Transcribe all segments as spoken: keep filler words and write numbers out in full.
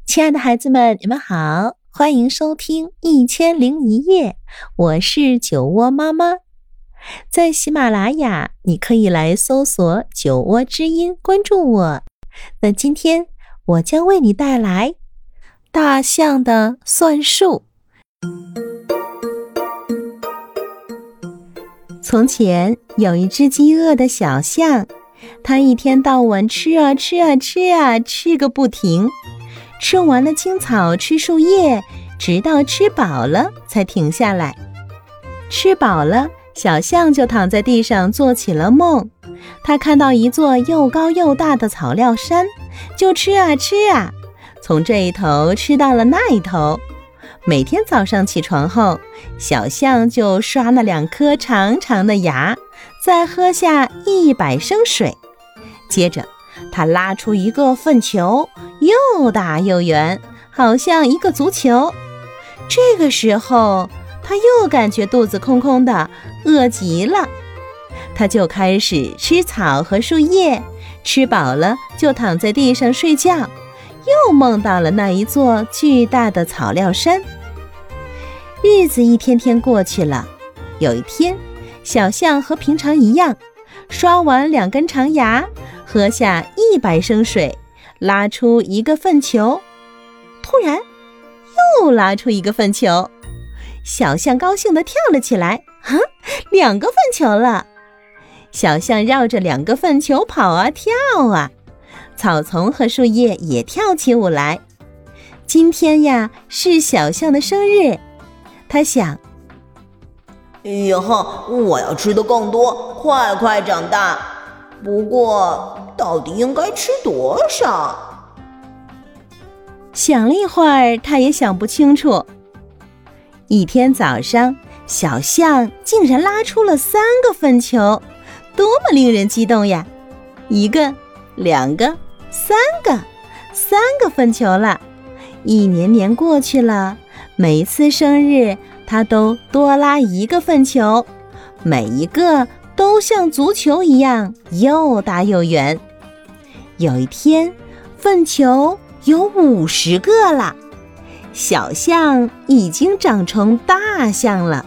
亲爱的孩子们，你们好，欢迎收听一千零一夜，我是酒窝妈妈。在喜马拉雅，你可以来搜索酒窝之音，关注我。那今天我将为你带来大象的算术。从前有一只饥饿的小象，它一天到晚吃啊吃啊吃啊，吃个不停。吃完了青草，吃树叶，直到吃饱了才停下来。吃饱了，小象就躺在地上做起了梦。它看到一座又高又大的草料山，就吃啊吃啊，从这一头吃到了那一头。每天早上起床后，小象就刷那两颗长长的牙，再喝下一百升水。接着他拉出一个粪球，又大又圆，好像一个足球。这个时候他又感觉肚子空空的，饿极了。他就开始吃草和树叶，吃饱了就躺在地上睡觉，又梦到了那一座巨大的草料山。日子一天天过去了，有一天，小象和平常一样，刷完两根长牙，喝下一百升水，拉出一个粪球。突然又拉出一个粪球，小象高兴地跳了起来，啊，两个粪球了！小象绕着两个粪球跑啊跳啊，草丛和树叶也跳起舞来。今天呀，是小象的生日，他想， 以后我要吃得更多，快快长大。不过到底应该吃多少？ 想了一会儿，他也想不清楚。一天早上，小象竟然拉出了三个粪球，多么令人激动呀！一个，两个，三个，三个粪球了。一年年过去了，每一次生日，他都多拉一个粪球，每一个都像足球一样又大又圆。有一天，粪球有五十个了，小象已经长成大象了。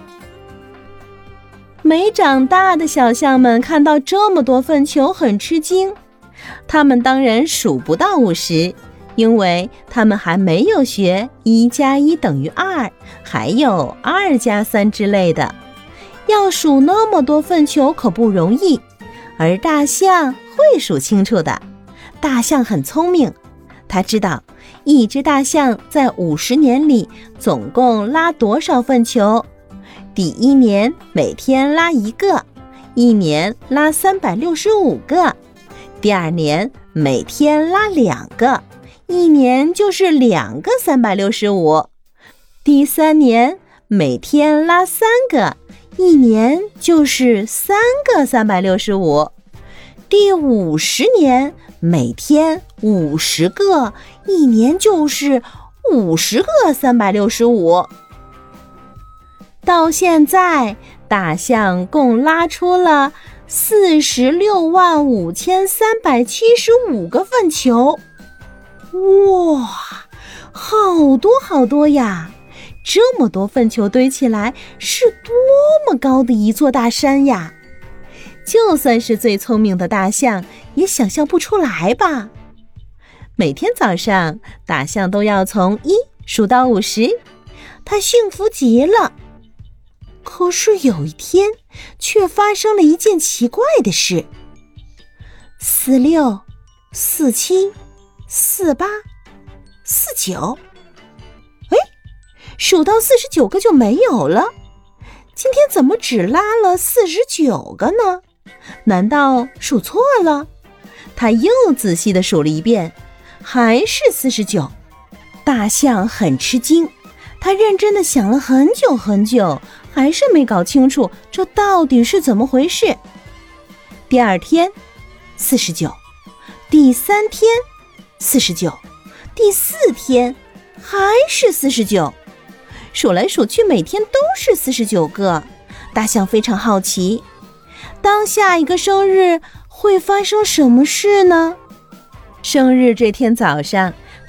没长大的小象们看到这么多粪球很吃惊，他们当然数不到五十，因为他们还没有学一加一等于二，还有二加三之类的。要数那么多粪球可不容易，而大象会数清楚的。大象很聪明，他知道一只大象在五十年里总共拉多少粪球。第一年每天拉一个，一年拉三百六十五个。第二年每天拉两个，一年就是两个三百六十五。第三年每天拉三个，一年就是三个三百六十五。第五十年每天五十个，一年就是五十个三百六十五。到现在，大象共拉出了四十六万五千三百七十五个粪球。哇，好多好多呀！这么多粪球堆起来，是多么高的一座大山呀！就算是最聪明的大象，也想象不出来吧。每天早上，大象都要从一数到五十，它幸福极了。可是有一天，却发生了一件奇怪的事。四六、四七、四八、四九，哎，数到四十九个就没有了。今天怎么只拉了四十九个呢？难道数错了？他又仔细地数了一遍，还是四十九。大象很吃惊，他认真地想了很久很久，还是没搞清楚这到底是怎么回事。第二天，四十九；第三天，四十九；第四天，还是四十九。数来数去，每天都是四十九个。大象非常好奇，当下一个生日会发生什么事呢？生日这天早上，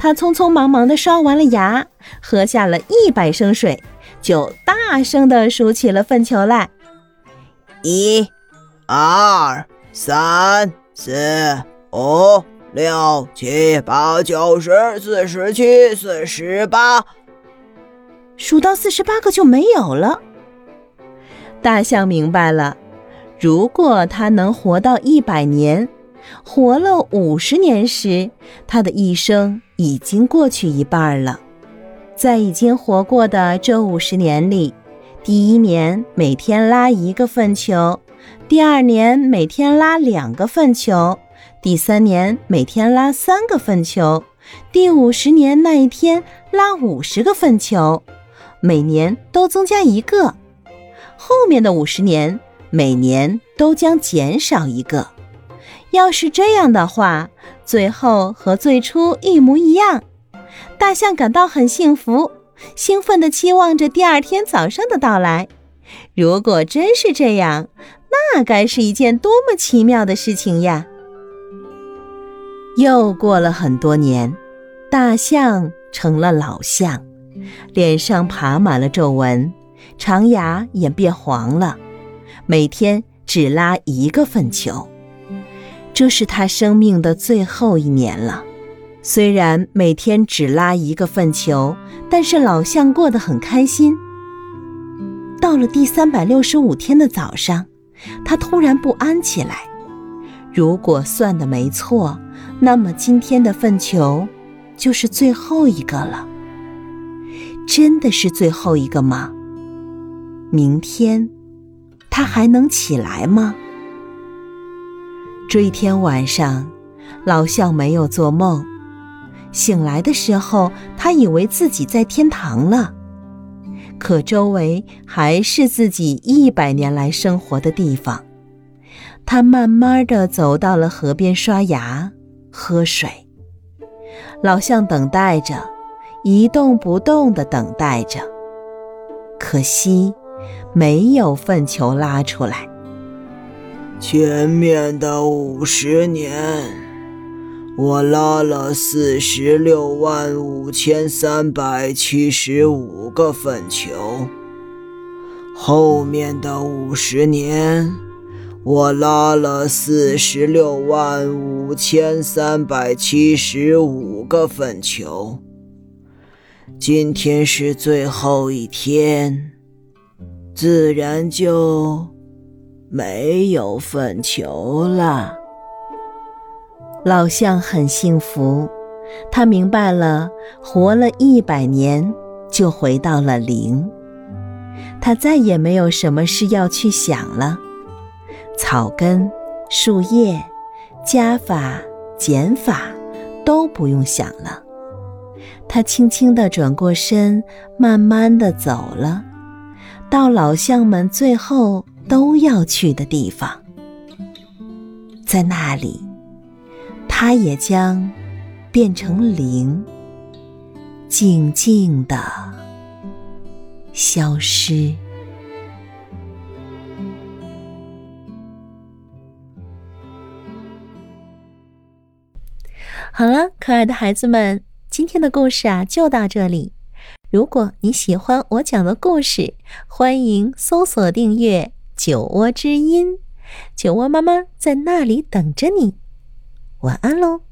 他匆匆忙忙地刷完了牙，喝下了一百升水，就大声地数起了粪球来。 一、二、三、四、五、六、七、八、九十、四十七、四十八。 数到四十八个就没有了。大象明白了，如果他能活到一百年，活了五十年时，他的一生已经过去一半了。在已经活过的这五十年里，第一年每天拉一个粪球，第二年每天拉两个粪球，第三年每天拉三个粪球，第五十年那一天拉五十个粪球，每年都增加一个。后面的五十年，每年都将减少一个。要是这样的话，最后和最初一模一样。大象感到很幸福，兴奋地期望着第二天早上的到来。如果真是这样，那该是一件多么奇妙的事情呀！又过了很多年，大象成了老象，脸上爬满了皱纹，长牙也变黄了，每天只拉一个粪球。这是他生命的最后一年了。虽然每天只拉一个粪球，但是老象过得很开心。到了第三百六十五天的早上，他突然不安起来。如果算得没错，那么今天的粪球就是最后一个了。真的是最后一个吗？明天他还能起来吗？这一天晚上，老象没有做梦。醒来的时候，他以为自己在天堂了，可周围还是自己一百年来生活的地方。他慢慢地走到了河边刷牙、喝水。老象等待着，一动不动地等待着。可惜，没有粪球拉出来。 前面的五十年，我拉了四十六万五千三百七十五个粪球。后面的五十年，我拉了四十六万五千三百七十五个粪球。今天是最后一天，自然就没有粪球了。老象很幸福，他明白了，活了一百年就回到了零。他再也没有什么事要去想了，草根、树叶、加法、减法都不用想了。他轻轻地转过身，慢慢地走了，到老象们最后都要去的地方。在那里，它也将变成零，静静地消失。好了，可爱的孩子们，今天的故事啊就到这里。如果你喜欢我讲的故事，欢迎搜索订阅酒窝之音，酒窝妈妈在那里等着你。晚安喽。